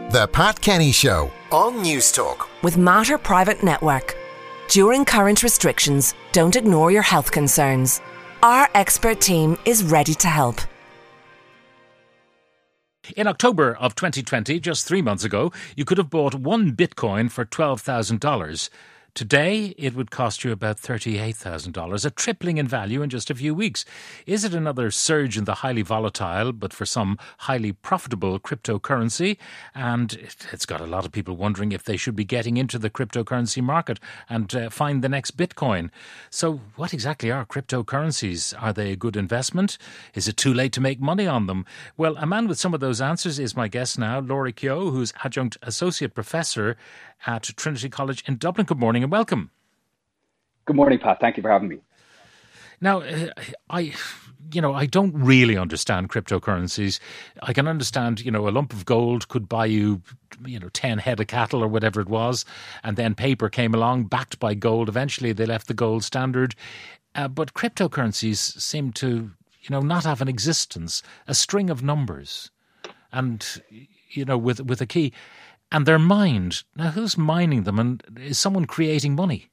The Pat Kenny Show on News Talk. With Mater Private Network. During current restrictions, don't ignore your health concerns. Our expert team is ready to help. In October of 2020, just 3 months ago, you could have bought one Bitcoin for $12,000. Today, it would cost you about $38,000, a tripling in value in just a few weeks. Is it another surge in the highly volatile, but for some highly profitable cryptocurrency? And it's got a lot of people wondering if they should be getting into the cryptocurrency market and find the next Bitcoin. So what exactly are cryptocurrencies? Are they a good investment? Is it too late to make money on them? Well, a man with some of those answers is my guest now, Laura Keogh, who's Adjunct Associate Professor at Trinity College in Dublin. Good morning and welcome. Good morning, Pat. Thank you for having me. Now, I don't really understand cryptocurrencies. I can understand, a lump of gold could buy you, 10 head of cattle or whatever it was. And then paper came along backed by gold. Eventually, they left the gold standard. But cryptocurrencies seem to, not have an existence, a string of numbers. And, with a key. And they're mined. Now, who's mining them? And is someone creating money?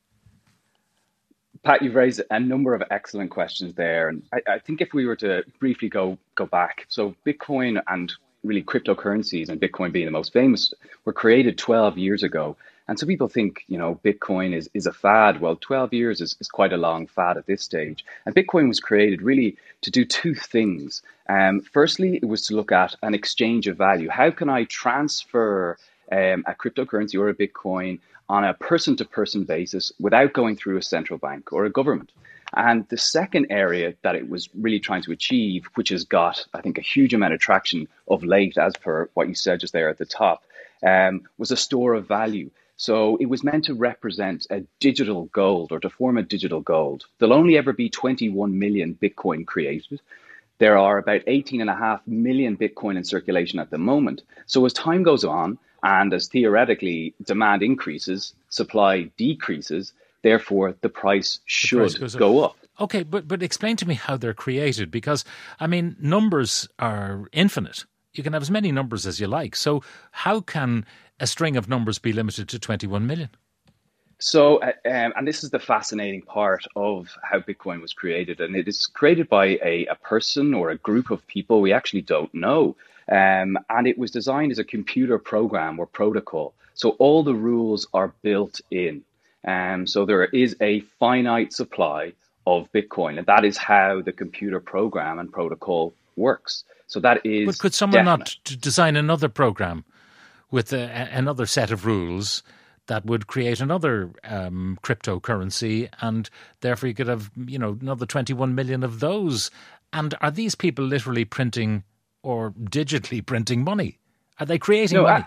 Pat, you've raised a number of excellent questions there. And I think if we were to briefly go back, so Bitcoin and really cryptocurrencies, and Bitcoin being the most famous, were created 12 years ago. And so people think, Bitcoin is a fad. Well, 12 years is quite a long fad at this stage. And Bitcoin was created really to do two things. Firstly, it was to look at an exchange of value. How can I transfer a cryptocurrency or a Bitcoin on a person-to-person basis without going through a central bank or a government? And the second area that it was really trying to achieve, which has got, I think, a huge amount of traction of late, as per what you said just there at the top, was a store of value. So it was meant to represent a digital gold, or to form a digital gold. There'll only ever be 21 million Bitcoin created. There are about 18.5 million Bitcoin in circulation at the moment. So as time goes on, and as theoretically demand increases, supply decreases, therefore the price should go up. Okay, but explain to me how they're created, because, numbers are infinite. You can have as many numbers as you like. So how can a string of numbers be limited to 21 million? So, and this is the fascinating part of how Bitcoin was created. And it is created by a person or a group of people we actually don't know. And it was designed as a computer program or protocol. So all the rules are built in. So there is a finite supply of Bitcoin. And that is how the computer program and protocol works. So that is. But could someone not design another program with another set of rules that would create another cryptocurrency, and therefore you could have, another 21 million of those? And are these people literally printing or digitally printing money? Are they creating money?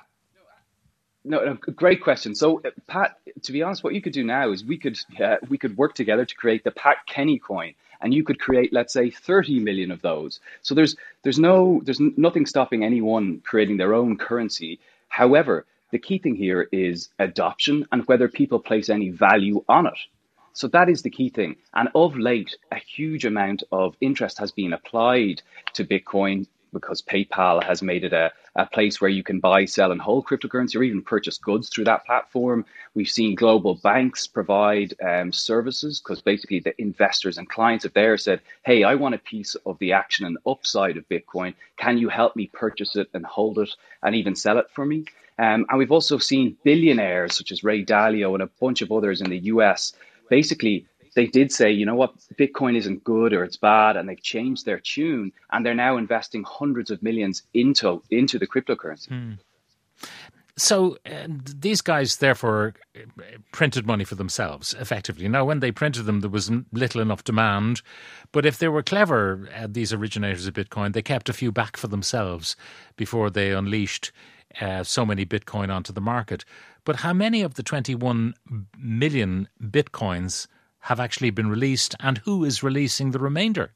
No, great question. So, Pat, to be honest, what you could do now is we could work together to create the Pat Kenny coin, and you could create, let's say, 30 million of those. So there's nothing stopping anyone creating their own currency. However, the key thing here is adoption and whether people place any value on it. So that is the key thing. And of late, a huge amount of interest has been applied to Bitcoin because PayPal has made it a place where you can buy, sell and hold cryptocurrency, or even purchase goods through that platform. We've seen global banks provide services, because basically the investors and clients of theirs said, hey, I want a piece of the action and upside of Bitcoin. Can you help me purchase it and hold it and even sell it for me? And we've also seen billionaires such as Ray Dalio and a bunch of others in the US. Basically, they did say, you know what, Bitcoin isn't good or it's bad, and they've changed their tune, and they're now investing hundreds of millions into the cryptocurrency. So these guys, therefore, printed money for themselves, effectively. Now, when they printed them, there was little enough demand. But if they were clever, these originators of Bitcoin, they kept a few back for themselves before they unleashed so many Bitcoin onto the market. But how many of the 21 million Bitcoins have actually been released, and who is releasing the remainder?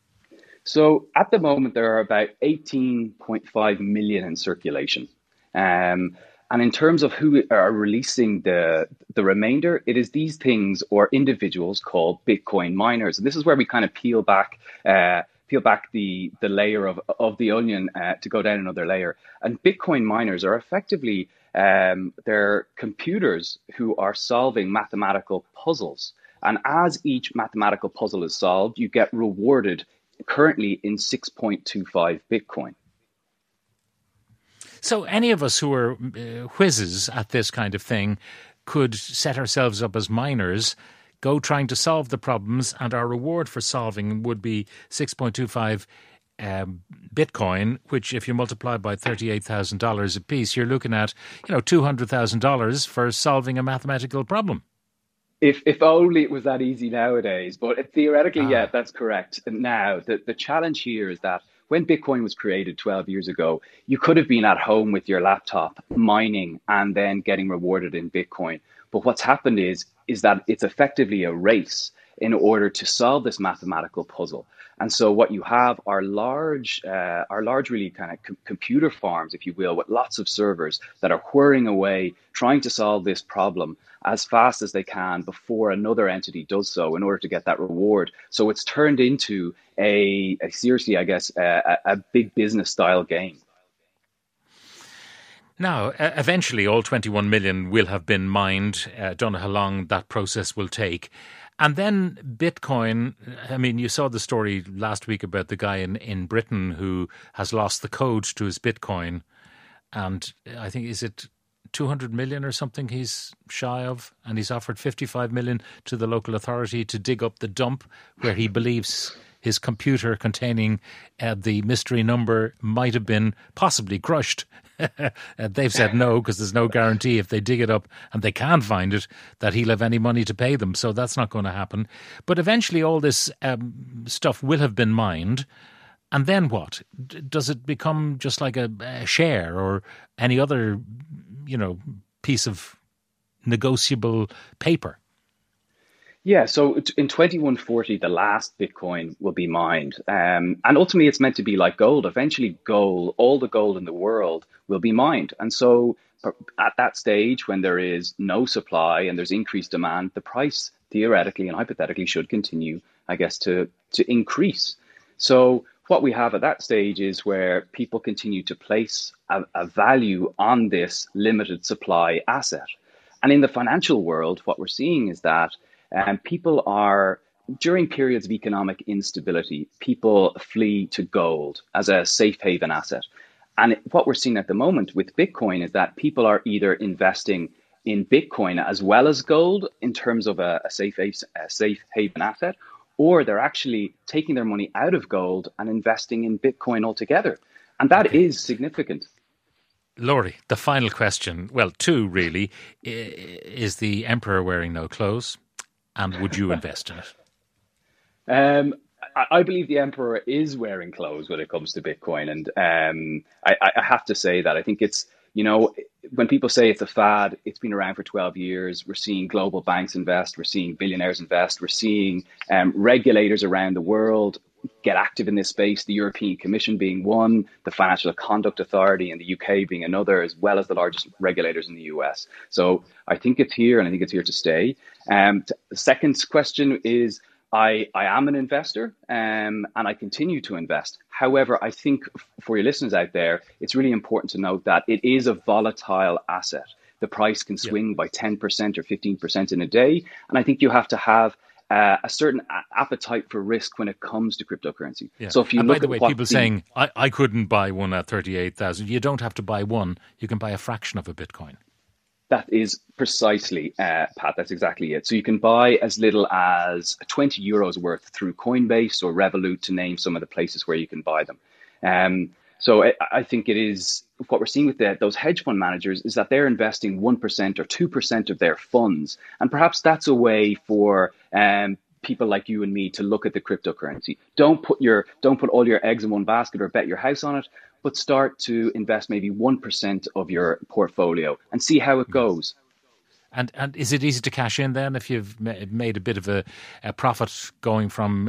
So at the moment, there are about 18.5 million in circulation. And in terms of who are releasing the remainder, it is these things or individuals called Bitcoin miners. And this is where we kind of peel back peel back the layer of the onion to go down another layer. And Bitcoin miners are effectively they're computers who are solving mathematical puzzles. And as each mathematical puzzle is solved, you get rewarded currently in 6.25 Bitcoin. So any of us who are whizzes at this kind of thing could set ourselves up as miners, go trying to solve the problems, and our reward for solving would be 6.25 Bitcoin, which if you multiply by $38,000 a piece, you're looking at, $200,000 for solving a mathematical problem. If only it was that easy nowadays, but theoretically, yeah, that's correct. And now the challenge here is that when Bitcoin was created 12 years ago, you could have been at home with your laptop mining and then getting rewarded in Bitcoin. But what's happened is that it's effectively a race in order to solve this mathematical puzzle. And so what you have are large really kind of computer farms, if you will, with lots of servers that are whirring away, trying to solve this problem as fast as they can before another entity does so in order to get that reward. So it's turned into a seriously, I guess, a big business style game. Now, eventually all 21 million will have been mined. Don't know how long that process will take. And then Bitcoin, I mean, you saw the story last week about the guy in Britain who has lost the code to his Bitcoin. And I think, is it 200 million or something he's shy of? And he's offered 55 million to the local authority to dig up the dump where he believes his computer containing the mystery number might have been possibly crushed. They've said no, because there's no guarantee if they dig it up and they can't find it that he'll have any money to pay them. So that's not going to happen. But eventually all this stuff will have been mined. And then what? Does it become just like a share or any other, piece of negotiable paper? Yeah, so in 2140, the last Bitcoin will be mined. And ultimately, it's meant to be like gold. Eventually, all the gold in the world will be mined. And so at that stage, when there is no supply and there's increased demand, the price theoretically and hypothetically should continue, I guess, to increase. So what we have at that stage is where people continue to place a value on this limited supply asset. And in the financial world, what we're seeing is that people are, during periods of economic instability, people flee to gold as a safe haven asset. And what we're seeing at the moment with Bitcoin is that people are either investing in Bitcoin as well as gold in terms of a safe haven asset, or they're actually taking their money out of gold and investing in Bitcoin altogether. And that is significant. Laurie, the final question, well, two really, is the emperor wearing no clothes? And would you invest in it? I believe the emperor is wearing clothes when it comes to Bitcoin. And I have to say that I think it's, when people say it's a fad, it's been around for 12 years. We're seeing global banks invest. We're seeing billionaires invest. We're seeing regulators around the world get active in this space, the European Commission being one, the Financial Conduct Authority in the UK being another, as well as the largest regulators in the US. So I think it's here, and I think it's here to stay. The second question is, I am an investor and I continue to invest. However, I think for your listeners out there, it's really important to note that it is a volatile asset. The price can swing by 10% or 15% in a day. And I think you have to have a certain appetite for risk when it comes to cryptocurrency. Yeah. So if you and look by the way, at people saying, I couldn't buy one at 38,000. You don't have to buy one. You can buy a fraction of a Bitcoin. That is precisely, Pat, that's exactly it. So you can buy as little as 20 euros worth through Coinbase or Revolut, to name some of the places where you can buy them. So I think it is, what we're seeing with those hedge fund managers is that they're investing 1% or 2% of their funds. And perhaps that's a way for people like you and me to look at the cryptocurrency. Don't put all your eggs in one basket or bet your house on it, but start to invest maybe 1% of your portfolio and see how it goes. And is it easy to cash in then if you've made a bit of a profit going from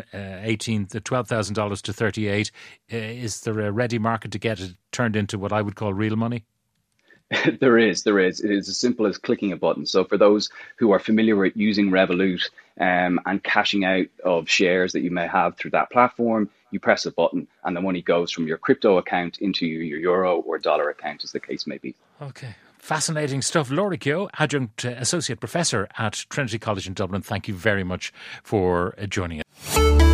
$12,000 to 38? Is there a ready market to get it turned into what I would call real money? There is. It is as simple as clicking a button. So for those who are familiar with using Revolut and cashing out of shares that you may have through that platform, you press a button and the money goes from your crypto account into your euro or dollar account, as the case may be. Okay. Fascinating stuff. Laura Keogh, Adjunct Associate Professor at Trinity College in Dublin, thank you very much for joining us.